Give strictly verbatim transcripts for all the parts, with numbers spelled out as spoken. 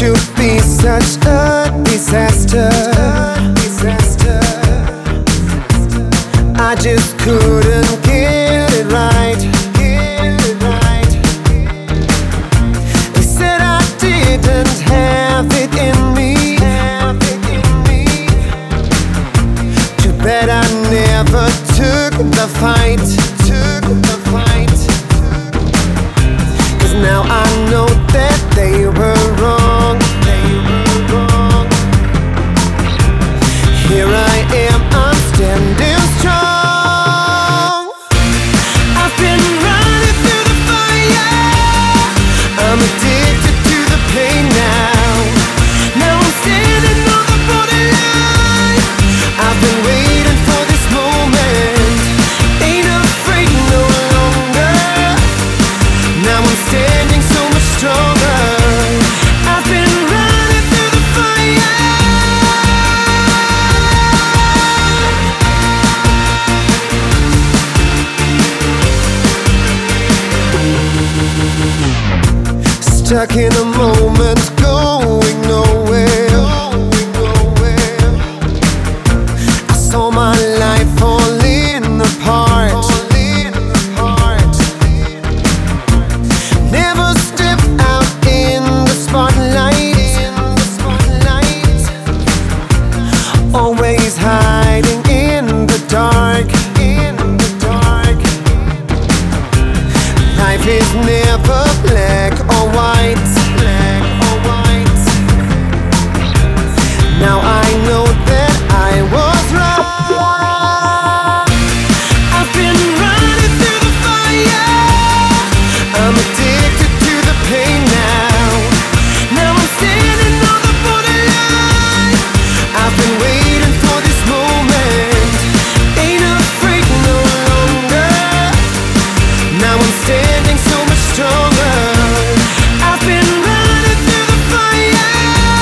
to be such a disaster. I just couldn't get it right. They said I didn't have it in me. Too bad I never took the fight. Cause now I know that they were wrong. Here I am, I'm standing strong. I've been running through the fire. I'm addicted to the pain now. Now I'm standing on the borderline. I've been waiting for this moment. Ain't afraid no longer. Now I'm standing so much stronger. I've been running through the fire. Stuck in a moment, going nowhere. I saw my life falling apart. Never step out in the spotlight. Always hiding in the dark. Life is never black or white. Black or white. Now I know that I was wrong. I've been running through the fire. I'm addicted to the pain now. Now I'm standing on the borderline. I've been waiting for this moment. Ain't afraid no longer. Now I'm standing so much stronger. I've been running through the fire.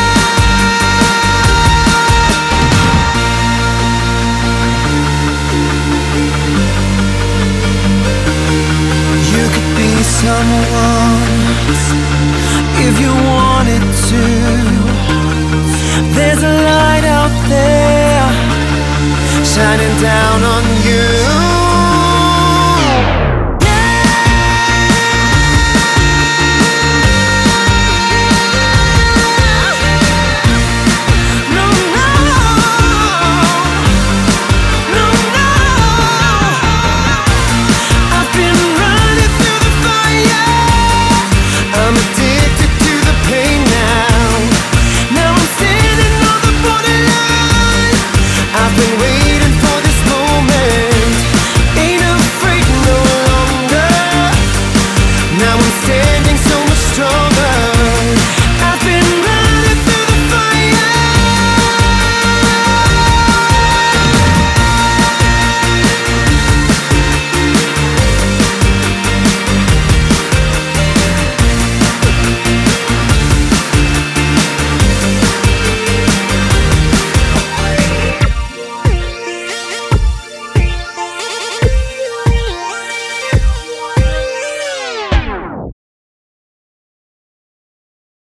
You could be someone if you wanted to. There's a light out there shining down